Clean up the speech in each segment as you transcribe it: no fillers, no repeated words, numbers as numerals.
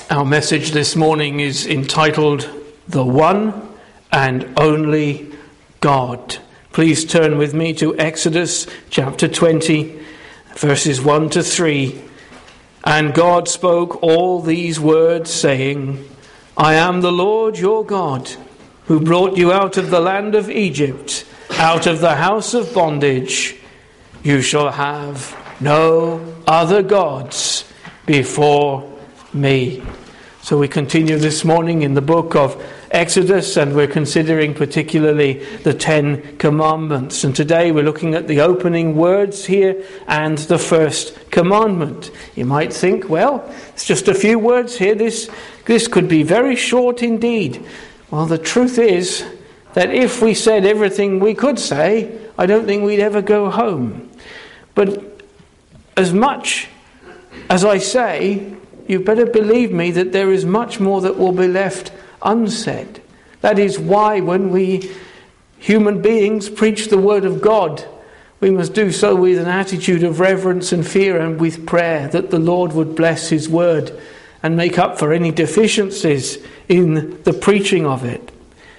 Our message this morning is entitled, The One and Only God. Please turn with me to Exodus chapter 20, verses 1 to 3. And God spoke all these words, saying, I am the Lord your God, who brought you out of the land of Egypt, out of the house of bondage. You shall have no other gods before me. So we continue this morning in the book of Exodus, and we're considering particularly the Ten Commandments. And today we're looking at the opening words here and the first commandment. You might think, well, it's just a few words here. This could be very short indeed. Well, the truth is that if we said everything we could say, I don't think we'd ever go home. But as much as I say, you better believe me that there is much more that will be left unsaid. That is why when we human beings preach the word of God, we must do so with an attitude of reverence and fear and with prayer that the Lord would bless his word and make up for any deficiencies in the preaching of it.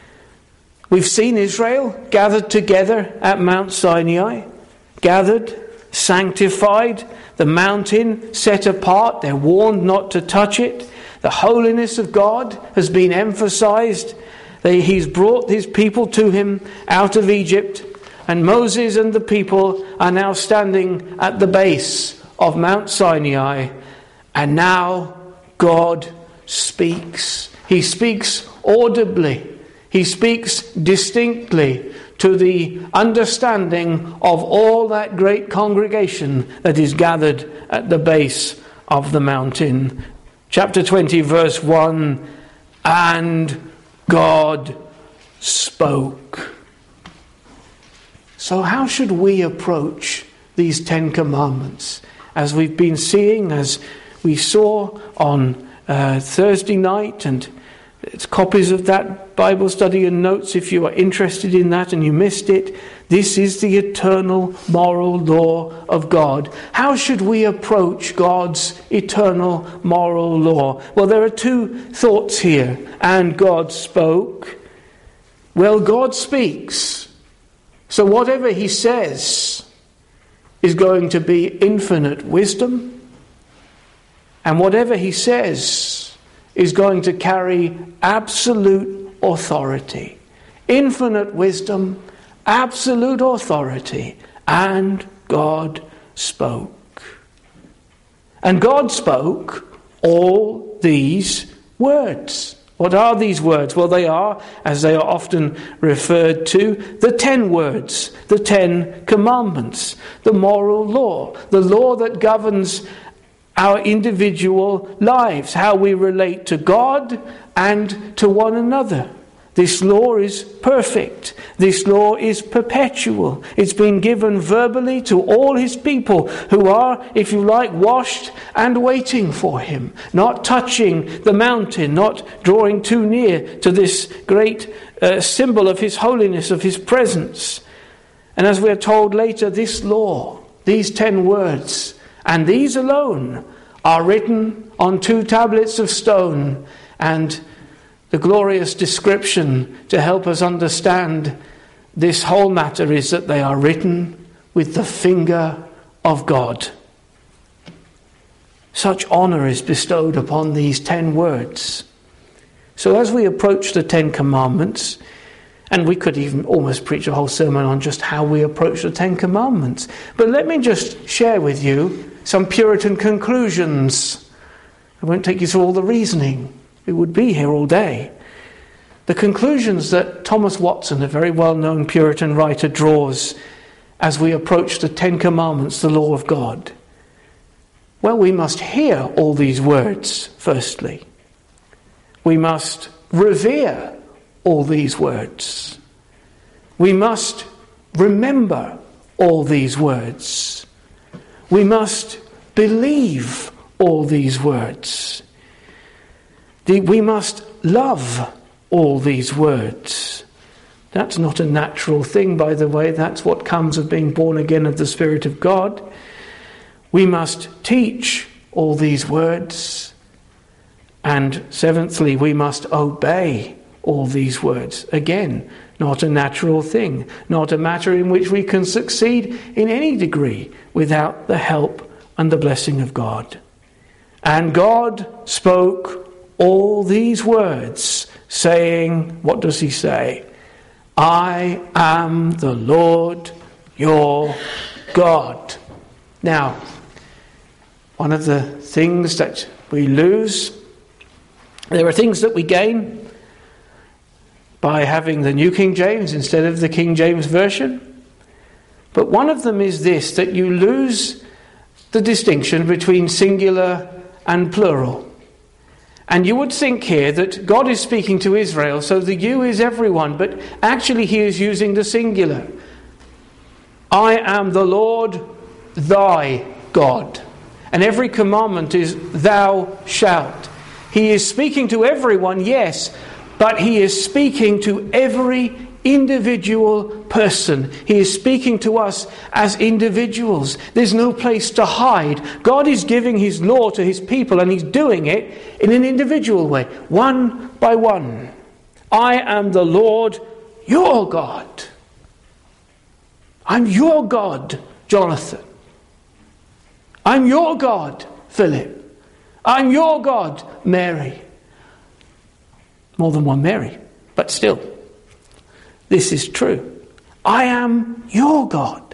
We've seen Israel gathered together at Mount Sinai, gathered, sanctified, the mountain set apart. They're warned not to touch it. The holiness of God has been emphasized. He's brought his people to him out of Egypt, and Moses and the people are now standing at the base of Mount Sinai, and now God speaks. He speaks audibly. He speaks distinctly to the understanding of all that great congregation that is gathered at the base of the mountain. Chapter 20, verse 1, and God spoke. So how should we approach these Ten Commandments? As we've been seeing, as we saw on Thursday night, and it's copies of that Bible study and notes if you are interested in that and you missed it. This is the eternal moral law of God. How should we approach God's eternal moral law? Well, there are two thoughts here. And God spoke. Well, God speaks. So whatever he says is going to be infinite wisdom. And whatever he says is going to carry absolute authority. Infinite wisdom, absolute authority. And God spoke. And God spoke all these words. What are these words? Well, they are, as they are often referred to, the 10 words, the 10 commandments, the moral law, the law that governs our individual lives, how we relate to God and to one another. This law is perfect. This law is perpetual. It's been given verbally to all his people who are, if you like, washed and waiting for him, not touching the mountain, not drawing too near to this great symbol of his holiness, of his presence. And as we are told later, this law, these 10 words, and these alone are written on 2 tablets of stone. And the glorious description to help us understand this whole matter is that they are written with the finger of God. Such honor is bestowed upon these 10 words. So as we approach the 10 Commandments, and we could even almost preach a whole sermon on just how we approach the 10 Commandments. But let me just share with you some Puritan conclusions. I won't take you through all the reasoning. We would be here all day. The conclusions that Thomas Watson, a very well-known Puritan writer, draws as we approach the 10 Commandments, the law of God. Well, we must hear all these words, firstly. We must revere all these words. We must remember all these words. We must believe all these words. We must love all these words. That's not a natural thing, by the way. That's what comes of being born again of the Spirit of God. We must teach all these words. And seventhly, we must obey all these words. Again, not a natural thing, not a matter in which we can succeed in any degree without the help and the blessing of God. And God spoke all these words, saying, what does he say? I am the Lord your God. Now, one of the things that we lose, there are things that we gain by having the New King James instead of the King James Version. But one of them is this, that you lose the distinction between singular and plural. And you would think here that God is speaking to Israel, so the you is everyone, but actually he is using the singular. I am the Lord thy God. And every commandment is thou shalt. He is speaking to everyone, yes, but he is speaking to every individual person. He is speaking to us as individuals. There's no place to hide. God is giving his law to his people, and he's doing it in an individual way, one by one. I am the Lord your God. I'm your God, Jonathan. I'm your God, Philip. I'm your God, Mary. More than one Mary, but still, this is true. I am your God.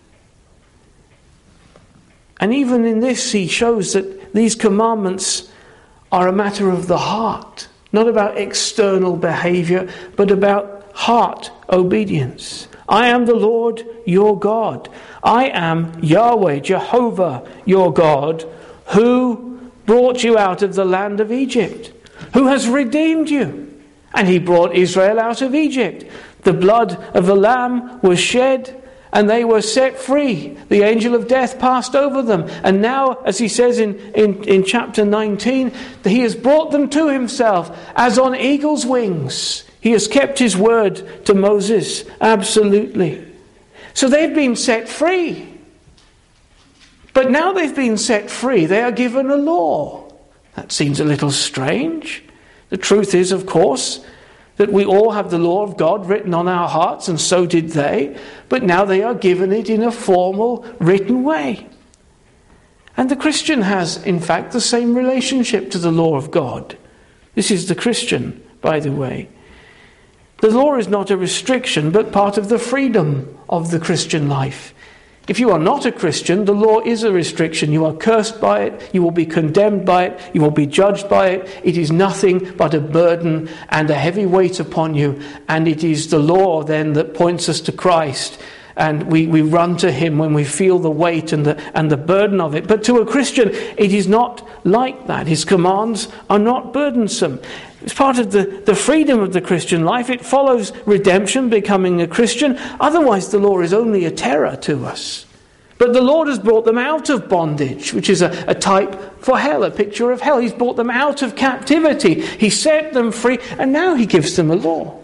And even in this, he shows that these commandments are a matter of the heart, not about external behavior, but about heart obedience. I am the Lord your God. I am Yahweh, Jehovah your God, who brought you out of the land of Egypt, who has redeemed you. And he brought Israel out of Egypt. The blood of the Lamb was shed, and they were set free. The angel of death passed over them. And now, as he says in chapter 19, that he has brought them to himself as on eagle's wings. He has kept his word to Moses, absolutely. So they've been set free. But now they've been set free, they are given a law. That seems a little strange. The truth is, of course, that we all have the law of God written on our hearts, and so did they. But now they are given it in a formal, written way. And the Christian has, in fact, the same relationship to the law of God. This is the Christian, by the way. The law is not a restriction, but part of the freedom of the Christian life. If you are not a Christian, the law is a restriction. You are cursed by it. You will be condemned by it. You will be judged by it. It is nothing but a burden and a heavy weight upon you. And it is the law then that points us to Christ. And we run to him when we feel the weight and the burden of it. But to a Christian, it is not like that. His commands are not burdensome. It's part of the freedom of the Christian life. It follows redemption, becoming a Christian. Otherwise, the law is only a terror to us. But the Lord has brought them out of bondage, which is a type for hell, a picture of hell. He's brought them out of captivity. He set them free, and now he gives them a law.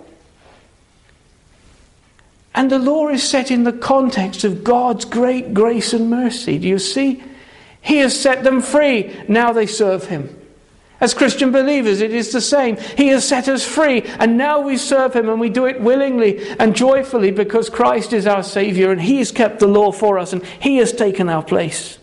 And the law is set in the context of God's great grace and mercy. Do you see? He has set them free. Now they serve him. As Christian believers, it is the same. He has set us free, and now we serve him, and we do it willingly and joyfully because Christ is our Saviour, and he has kept the law for us, and he has taken our place.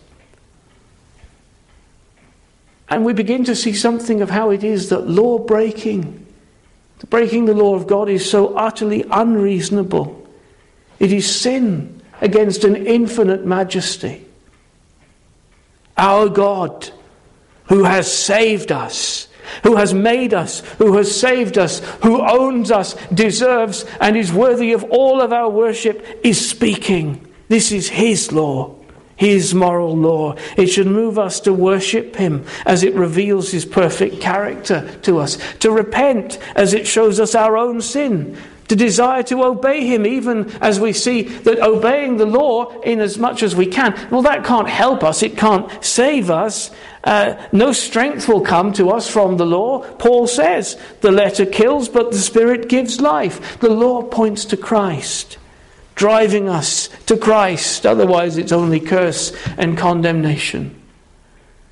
And we begin to see something of how it is that breaking the law of God is so utterly unreasonable. It is sin against an infinite majesty. Our God, who has saved us, who has made us, who has saved us, who owns us, deserves and is worthy of all of our worship, is speaking. This is his law, his moral law. It should move us to worship him as it reveals his perfect character to us, to repent as it shows us our own sin, to desire to obey him even as we see that obeying the law in as much as we can, well, that can't help us, it can't save us. No strength will come to us from the law. Paul says the letter kills, but the Spirit gives life. The law points to Christ, driving us to Christ. Otherwise it's only curse and condemnation.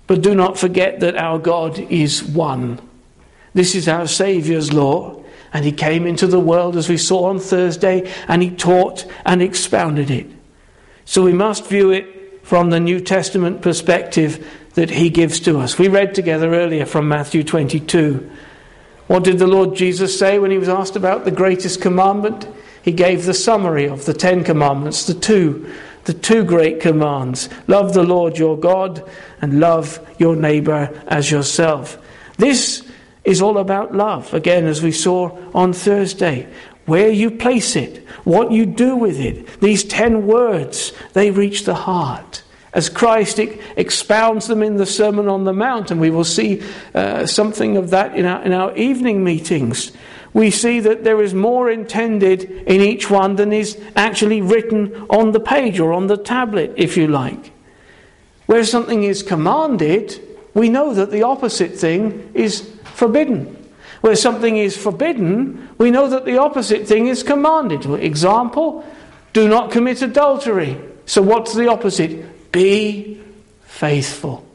But do not forget that our God is one. This is our Saviour's law, and he came into the world, as we saw on Thursday, and he taught and expounded it. So we must view it from the New Testament perspective that he gives to us. We read together earlier from Matthew 22. What did the Lord Jesus say when he was asked about the greatest commandment? He gave the summary of the 10 commandments, the two great commands. Love the Lord your God and love your neighbour as yourself. This is all about love, again, as we saw on Thursday. Where you place it, what you do with it. These 10 words, they reach the heart. As Christ expounds them in the Sermon on the Mount, and we will see something of that in our evening meetings, we see that there is more intended in each one than is actually written on the page or on the tablet, if you like. Where something is commanded, we know that the opposite thing is forbidden. Where something is forbidden, we know that the opposite thing is commanded. Example, do not commit adultery. So what's the opposite? Be faithful.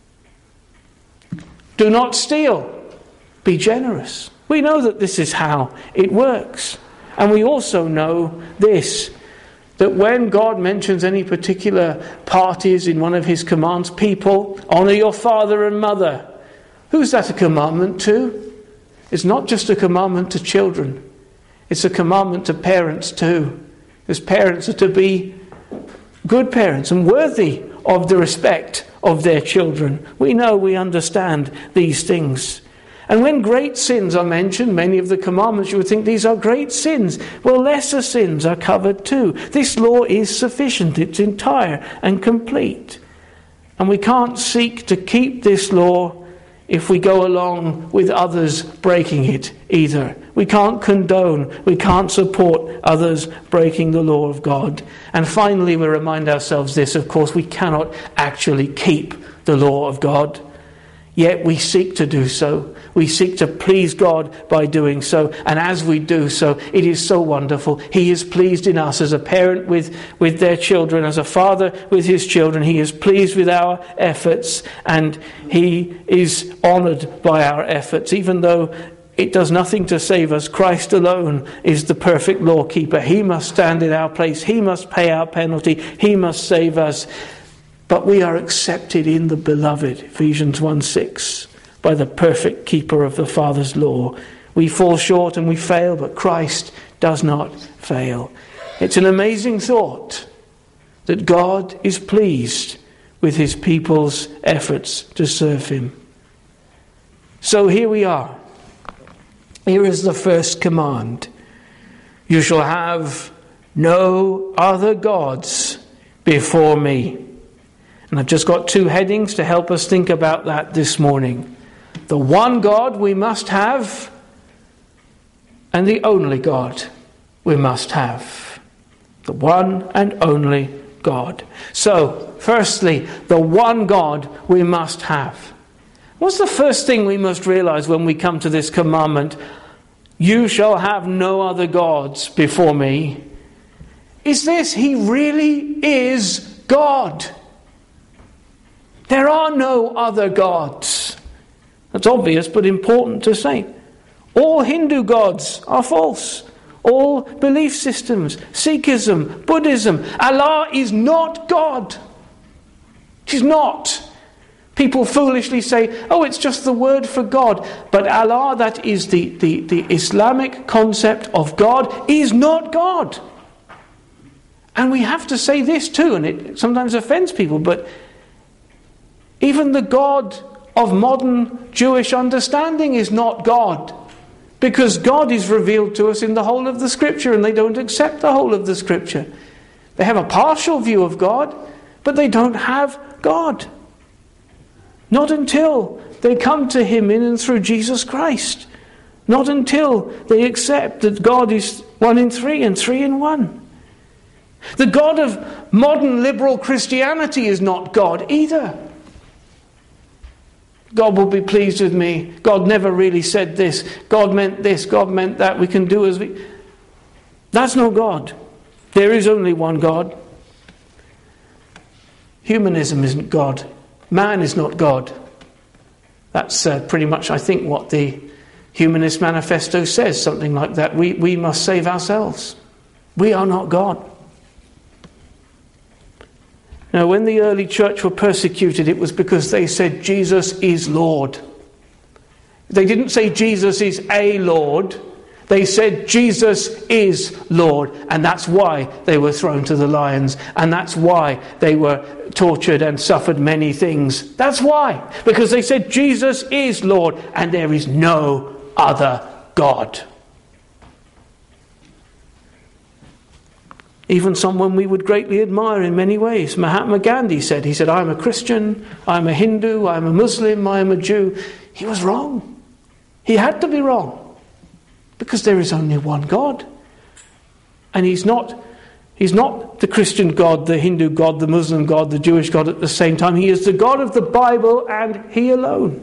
Do not steal. Be generous. We know that this is how it works. And we also know this, that when God mentions any particular parties in one of his commands, people, honour your father and mother. Who's that a commandment to? It's not just a commandment to children. It's a commandment to parents too. Because parents are to be good parents and worthy of the respect of their children. We know, we understand these things. And when great sins are mentioned, many of the commandments, you would think these are great sins. Well, lesser sins are covered too. This law is sufficient. It's entire and complete. And we can't seek to keep this law if we go along with others breaking it either. We can't condone, we can't support others breaking the law of God. And finally, we remind ourselves this, of course, we cannot actually keep the law of God. Yet we seek to do so. We seek to please God by doing so. And as we do so, it is so wonderful. He is pleased in us as a parent with their children, as a father with his children. He is pleased with our efforts, and he is honoured by our efforts. Even though it does nothing to save us, Christ alone is the perfect law keeper. He must stand in our place. He must pay our penalty. He must save us. But we are accepted in the beloved, Ephesians 1:6, by the perfect keeper of the Father's law. We fall short and we fail, but Christ does not fail. It's an amazing thought that God is pleased with his people's efforts to serve him. So here we are. Here is the first command. You shall have no other gods before me. And I've just got 2 headings to help us think about that this morning. The one God we must have, and the only God we must have. The one and only God. So, firstly, the one God we must have. What's the first thing we must realize when we come to this commandment? You shall have no other gods before me. Is this, he really is God? There are no other gods. That's obvious, but important to say. All Hindu gods are false. All belief systems, Sikhism, Buddhism, Allah is not God. He's not. People foolishly say, oh, it's just the word for God. But Allah, that is the Islamic concept of God, is not God. And we have to say this too, and it sometimes offends people, but even the God of modern Jewish understanding is not God. Because God is revealed to us in the whole of the Scripture, and they don't accept the whole of the Scripture. They have a partial view of God, but they don't have God. Not until they come to him in and through Jesus Christ. Not until they accept that God is 1 in 3 and 3 in 1. The God of modern liberal Christianity is not God either. God will be pleased with me. God never really said this. God meant this. God meant that. We can do as we... That's not God. There is only one God. Humanism isn't God. man is not God. That's pretty much, I think, what the Humanist Manifesto says, something like that. We must save ourselves. We are not God. Now, when the early church were persecuted, it was because they said Jesus is Lord. They didn't say Jesus is a Lord. They said Jesus is Lord. And that's why they were thrown to the lions. And that's why they were tortured and suffered many things. That's why. Because they said Jesus is Lord and there is no other God. Even someone we would greatly admire in many ways. Mahatma Gandhi said, I'm a Christian, I'm a Hindu, I'm a Muslim, I'm a Jew. He was wrong. He had to be wrong. Because there is only one God. And he's not the Christian God, the Hindu God, the Muslim God, the Jewish God at the same time. He is the God of the Bible and he alone.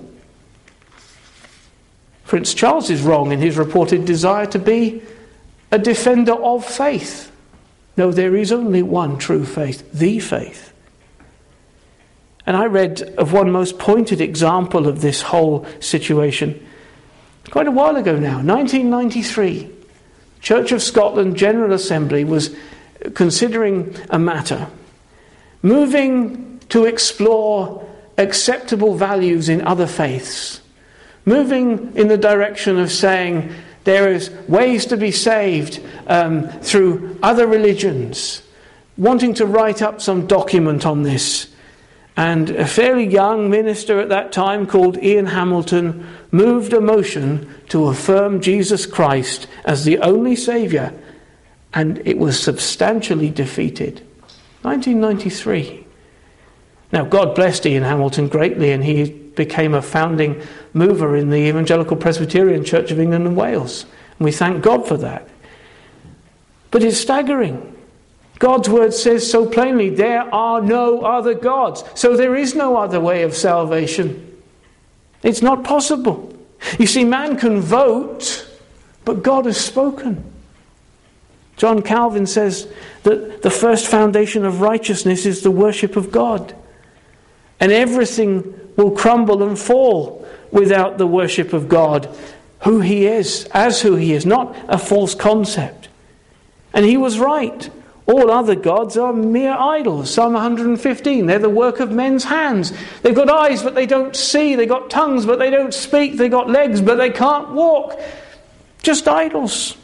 Prince Charles is wrong in his reported desire to be a defender of faith. No, there is only one true faith, the faith. And I read of one most pointed example of this whole situation quite a while ago now, 1993. Church of Scotland General Assembly was considering a matter, moving to explore acceptable values in other faiths, moving in the direction of saying there is ways to be saved through other religions, wanting to write up some document on this. And a fairly young minister at that time called Ian Hamilton moved a motion to affirm Jesus Christ as the only Saviour, and it was substantially defeated. 1993. Now, God blessed Ian Hamilton greatly, and he became a founding mover in the Evangelical Presbyterian Church of England and Wales. And we thank God for that. But it's staggering. God's word says so plainly, there are no other gods. So there is no other way of salvation. It's not possible. You see, man can vote, but God has spoken. John Calvin says that the first foundation of righteousness is the worship of God. And everything will crumble and fall without the worship of God, who he is, as who he is, not a false concept. And he was right. All other gods are mere idols. Psalm 115, they're the work of men's hands. They've got eyes, but they don't see. They've got tongues, but they don't speak. They've got legs, but they can't walk. Just idols.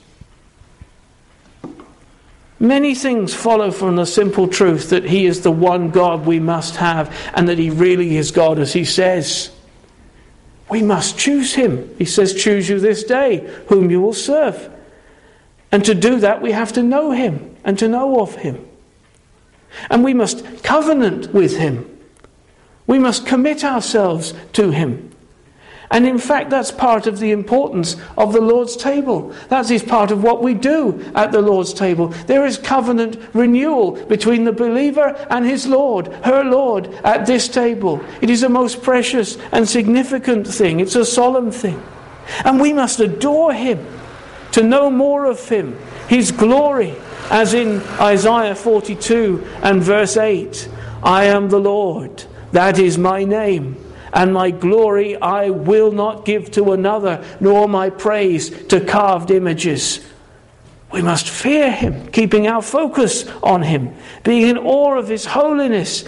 Many things follow from the simple truth that he is the one God we must have, and that he really is God, as he says. We must choose him. He says, choose you this day whom you will serve. And to do that, we have to know him and to know of him. And we must covenant with him. We must commit ourselves to him. And in fact, that's part of the importance of the Lord's table. That is part of what we do at the Lord's table. There is covenant renewal between the believer and his Lord, her Lord, at this table. It is a most precious and significant thing. It's a solemn thing. And we must adore him, to know more of him, his glory, as in Isaiah 42 and verse 8. I am the Lord, that is my name. And my glory I will not give to another, nor my praise to carved images. We must fear him, keeping our focus on him, being in awe of his holiness,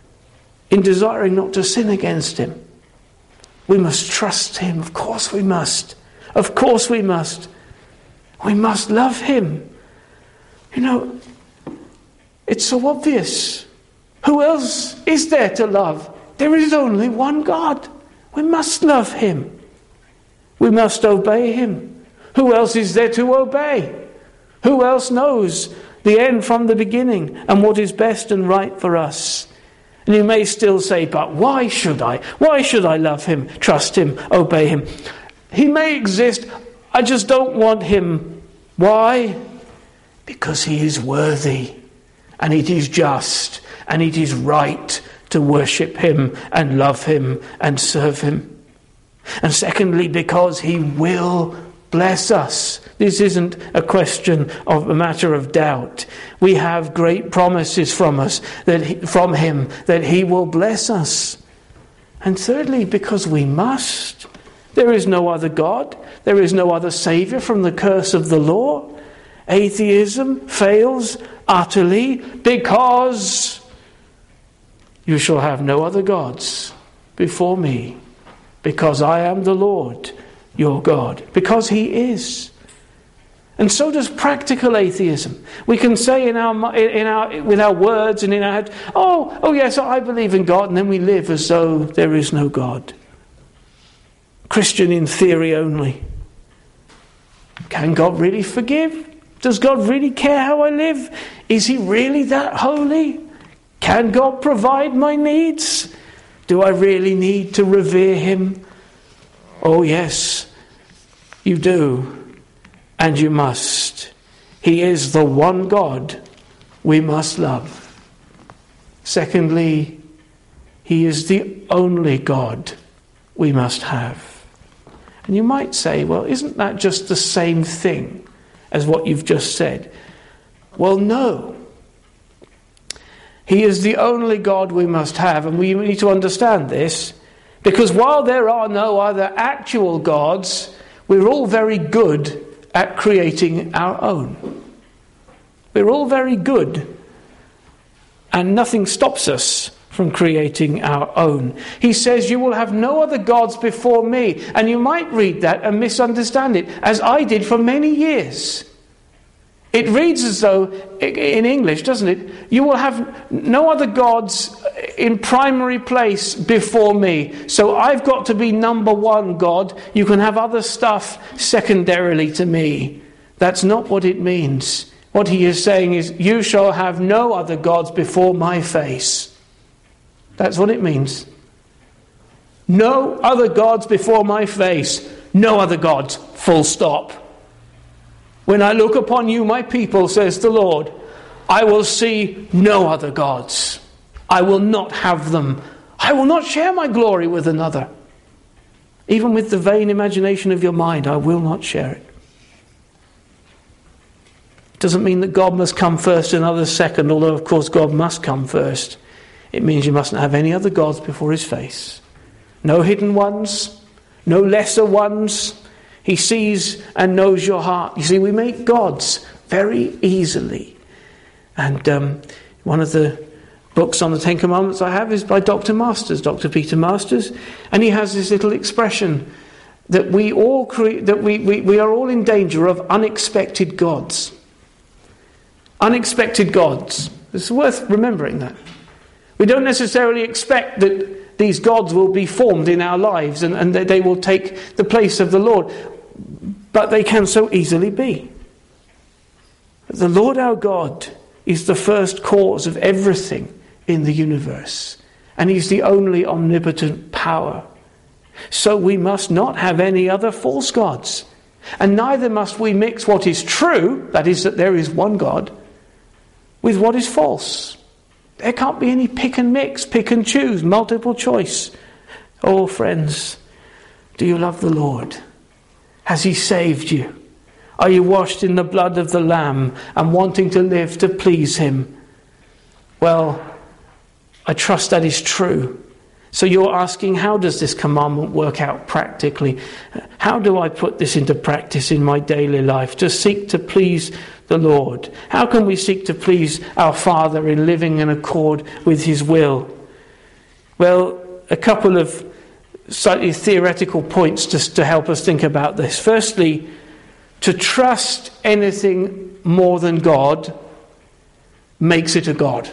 in desiring not to sin against him. We must trust him. Of course we must. Of course we must. We must love him. You know, it's so obvious. Who else is there to love? There is only one God. We must love him. We must obey him. Who else is there to obey? Who else knows the end from the beginning and what is best and right for us? And you may still say, but why should I? Why should I love him, trust him, obey him? He may exist. I just don't want him. Why? Because he is worthy, and it is just, and it is right to worship him and love him and serve him. And secondly, because he will bless us. This isn't a question of a matter of doubt. We have great promises from him that he will bless us. And thirdly, because we must. There is no other God. There is no other Saviour from the curse of the law. Atheism fails utterly because you shall have no other gods before me, because I am the Lord your God, because he is. And so does practical atheism. We can say with our words and in our head, oh yes, I believe in God, and then we live as though there is no God. Christian in theory only. Can God really forgive? Does God really care how I live? Is he really that holy? Can God provide my needs? Do I really need to revere him? Oh yes, you do, and you must. He is the one God we must love. Secondly, he is the only God we must have. And you might say, well, isn't that just the same thing as what you've just said? Well, no. He is the only God we must have, and we need to understand this, because while there are no other actual gods, we're all very good at creating our own. We're all very good, and nothing stops us from creating our own. He says, you will have no other gods before me. And you might read that and misunderstand it, as I did for many years. It reads as though, in English, doesn't it? You will have no other gods in primary place before me. So I've got to be number one God. You can have other stuff secondarily to me. That's not what it means. What he is saying is, you shall have no other gods before my face. That's what it means. No other gods before my face. No other gods. Full stop. When I look upon you, my people, says the Lord, I will see no other gods. I will not have them. I will not share my glory with another. Even with the vain imagination of your mind, I will not share it. It doesn't mean that God must come first and others second, although of course God must come first. It means you mustn't have any other gods before his face. No hidden ones, no lesser ones. He sees and knows your heart. You see, we make gods very easily. And one of the books on the Ten Commandments I have is by Dr. Peter Masters. And he has this little expression that we are all in danger of unexpected gods. Unexpected gods. It's worth remembering that. We don't necessarily expect that these gods will be formed in our lives and that they will take the place of the Lord. But they can so easily be. The Lord our God is the first cause of everything in the universe. And he's the only omnipotent power. So we must not have any other false gods. And neither must we mix what is true, that is that there is one God, with what is false. There can't be any pick and mix, pick and choose, multiple choice. Oh, friends, do you love the Lord? Has he saved you? Are you washed in the blood of the Lamb and wanting to live to please him? Well, I trust that is true. So you're asking, how does this commandment work out practically? How do I put this into practice in my daily life to seek to please the Lord? How can we seek to please our Father in living in accord with his will? Well, a couple of slightly theoretical points just to help us think about this. Firstly, to trust anything more than God makes it a God.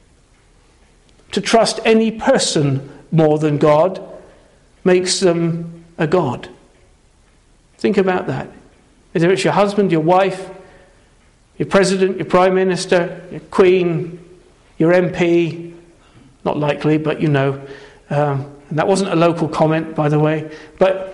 To trust any person more than God makes them a God. Think about that. Whether it's your husband, your wife, your president, your prime minister, your queen, your MP, not likely, but you know, and that wasn't a local comment, by the way, but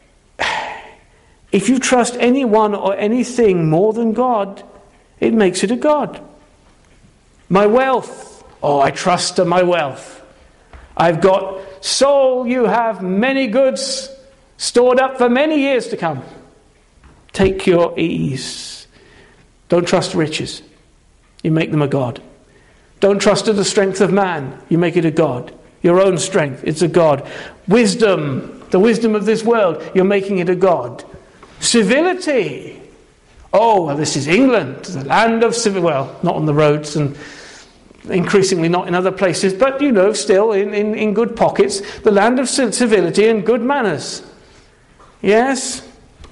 if you trust anyone or anything more than God, it makes it a God. My wealth, I trust my wealth. I've got, soul, you have many goods stored up for many years to come. Take your ease. Don't trust riches. You make them a God. Don't trust in the strength of man. You make it a God. your own strength. It's a god. Wisdom, the wisdom of this world, you're making it a god. Civility. Oh, well, this is England, the land of civility. Well, not on the roads and increasingly not in other places, but, still in good pockets, the land of civility and good manners. Yes?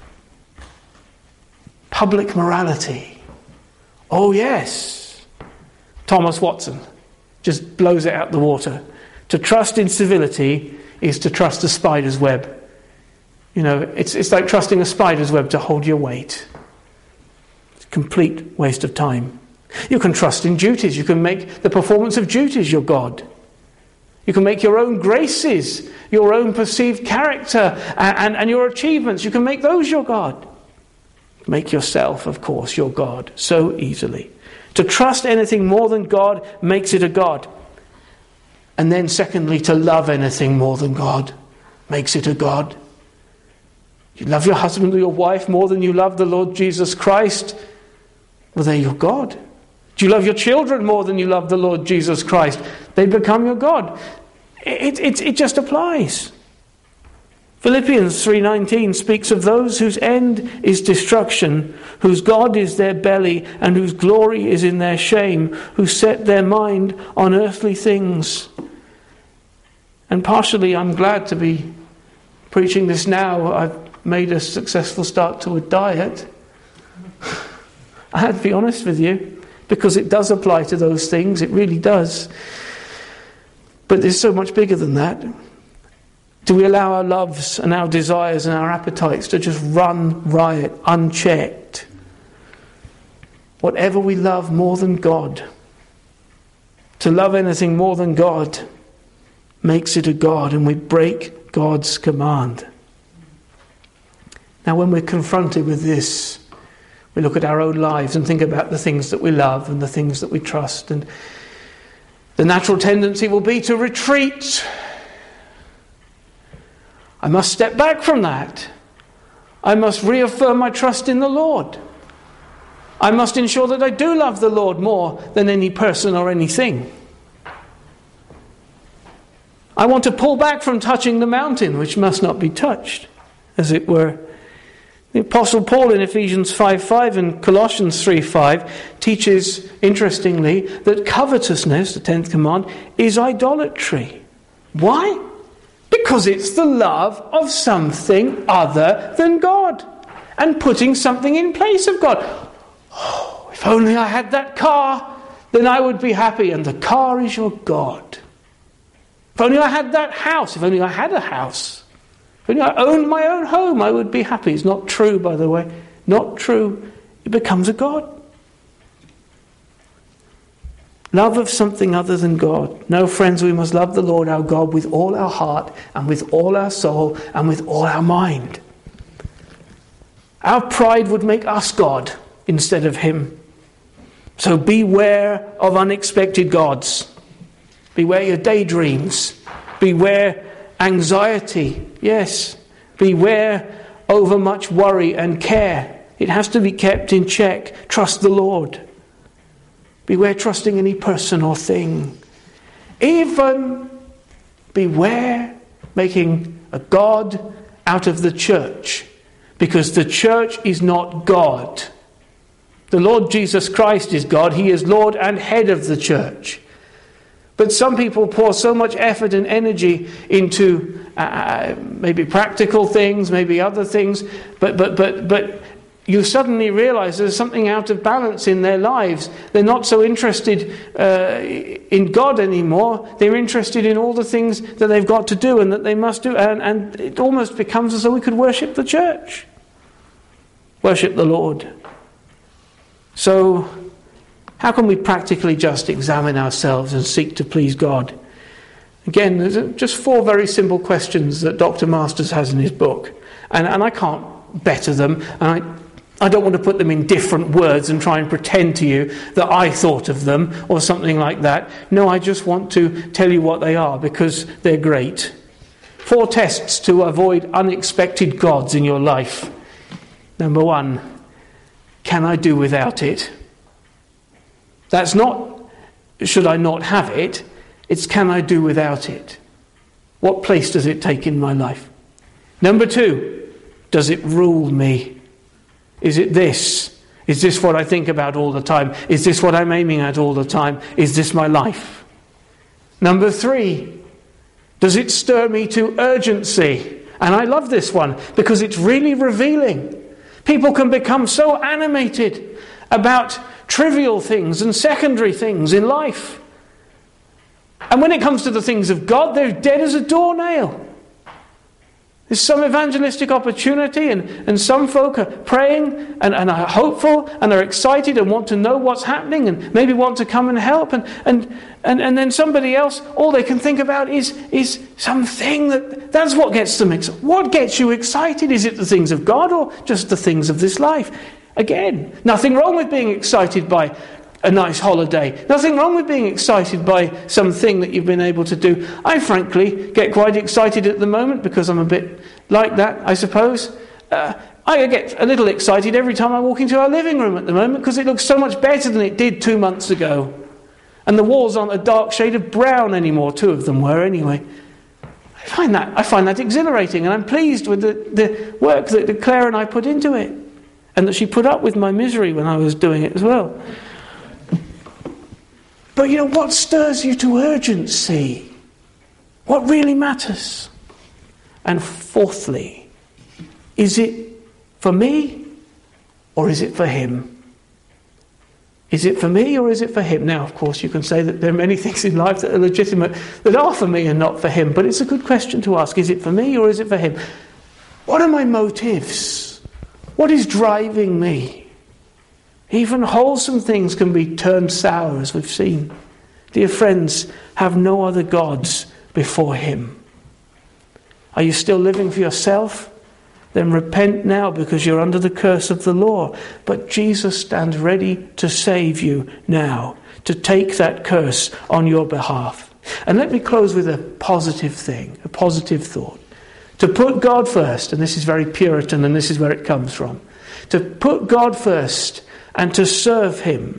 Public morality. Oh, yes. Thomas Watson just blows it out the water. To trust in civility is to trust a spider's web. It's like trusting a spider's web to hold your weight. It's a complete waste of time. You can trust in duties. You can make the performance of duties your God. You can make your own graces, your own perceived character and your achievements. You can make those your God. Make yourself, of course, your God so easily. To trust anything more than God makes it a God. And then secondly, to love anything more than God makes it a God. You love your husband or your wife more than you love the Lord Jesus Christ? Well, they're your God. Do you love your children more than you love the Lord Jesus Christ? They become your God. It just applies. Philippians 3:19 speaks of those whose end is destruction, whose God is their belly, and whose glory is in their shame, who set their mind on earthly things. And partially I'm glad to be preaching this now. I've made a successful start to a diet. I have to be honest with you, because it does apply to those things. It really does. But it's so much bigger than that. Do we allow our loves and our desires and our appetites to just run riot, unchecked? Whatever we love more than God, to love anything more than God, makes it a God, and we break God's command. Now, when we're confronted with this, we look at our own lives and think about the things that we love and the things that we trust, and the natural tendency will be to retreat. I must step back from that. I must reaffirm my trust in the Lord. I must ensure that I do love the Lord more than any person or anything. I want to pull back from touching the mountain, which must not be touched, as it were. The Apostle Paul in Ephesians 5:5 and Colossians 3:5 teaches, interestingly, that covetousness, the 10th command, is idolatry. Why? Because it's the love of something other than God and putting something in place of God. Oh, if only I had that car, then I would be happy. And the car is your God. If only I had that house, if only I had a house, if only I owned my own home, I would be happy. It's not true, by the way. Not true. It becomes a God. Love of something other than God. No, friends, we must love the Lord our God with all our heart and with all our soul and with all our mind. Our pride would make us God instead of Him. So beware of unexpected gods. Beware your daydreams. Beware anxiety. Yes. Beware overmuch worry and care. It has to be kept in check. Trust the Lord. Beware trusting any person or thing. Even beware making a God out of the church, because the church is not God. The Lord Jesus Christ is God. He is Lord and head of the church. But some people pour so much effort and energy into maybe practical things, maybe other things, but you suddenly realize there's something out of balance in their lives. They're not so interested in God anymore. They're interested in all the things that they've got to do and that they must do. And it almost becomes as though we could worship the church. Worship the Lord. So, how can we practically just examine ourselves and seek to please God? Again, there's just 4 very simple questions that Dr. Masters has in his book. And I can't better them. And I don't want to put them in different words and try and pretend to you that I thought of them or something like that. No, I just want to tell you what they are because they're great. 4 tests to avoid unexpected gods in your life. Number 1, can I do without it? That's not, should I not have it? It's, can I do without it? What place does it take in my life? Number 2, does it rule me? Is it this? Is this what I think about all the time? Is this what I'm aiming at all the time? Is this my life? Number 3, does it stir me to urgency? And I love this one because it's really revealing. People can become so animated about trivial things and secondary things in life. And when it comes to the things of God, they're dead as a doornail. There's some evangelistic opportunity and some folk are praying and are hopeful and are excited and want to know what's happening and maybe want to come and help. And then somebody else, all they can think about is something that's what gets them excited. What gets you excited? Is it the things of God or just the things of this life? Again, nothing wrong with being excited by a nice holiday. Nothing wrong with being excited by something that you've been able to do. I frankly get quite excited at the moment because I'm a bit like that, I suppose. I get a little excited every time I walk into our living room at the moment because it looks so much better than it did 2 months ago. And the walls aren't a dark shade of brown anymore. 2 of them were anyway. I find that exhilarating, and I'm pleased with the work that Claire and I put into it, and that she put up with my misery when I was doing it as well. But what stirs you to urgency? What really matters? And fourthly, is it for me or is it for him? Is it for me or is it for him? Now, of course, you can say that there are many things in life that are legitimate that are for me and not for him, but it's a good question to ask. Is it for me or is it for him? What are my motives? What is driving me? Even wholesome things can be turned sour, as we've seen. Dear friends, have no other gods before him. Are you still living for yourself? Then repent now, because you're under the curse of the law. But Jesus stands ready to save you now, to take that curse on your behalf. And let me close with a positive thing, a positive thought. To put God first, and this is very Puritan, and this is where it comes from. To put God first and to serve him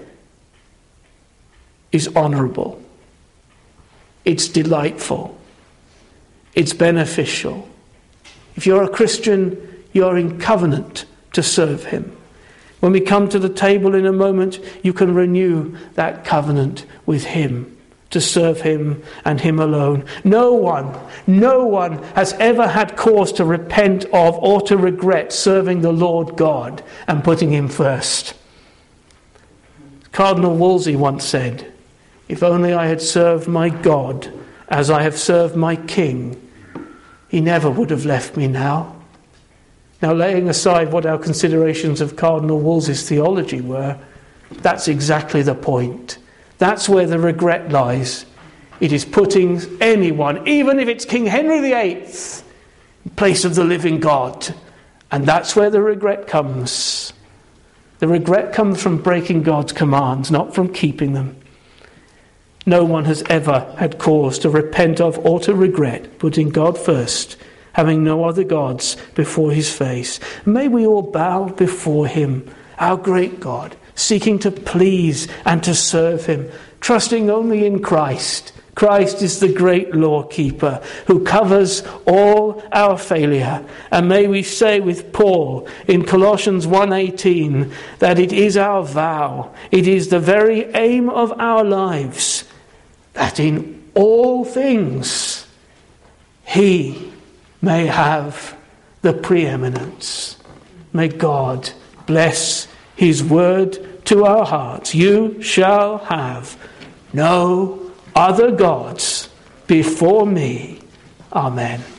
is honourable. It's delightful. It's beneficial. If you're a Christian, you're in covenant to serve him. When we come to the table in a moment, you can renew that covenant with him, to serve him and him alone. No one has ever had cause to repent of or to regret serving the Lord God and putting him first. Cardinal Wolsey once said, "If only I had served my God as I have served my King, he never would have left me now." Now, laying aside what our considerations of Cardinal Wolsey's theology were, that's exactly the point. That's where the regret lies. It is putting anyone, even if it's King Henry VIII, in place of the living God. And that's where the regret comes. The regret comes from breaking God's commands, not from keeping them. No one has ever had cause to repent of or to regret putting God first, having no other gods before his face. May we all bow before him, our great God, seeking to please and to serve him, trusting only in Christ. Christ is the great law-keeper who covers all our failure. And may we say with Paul in Colossians 1:18 that it is our vow, it is the very aim of our lives, that in all things he may have the preeminence. May God bless his word to our hearts. You shall have no other gods before me. Amen.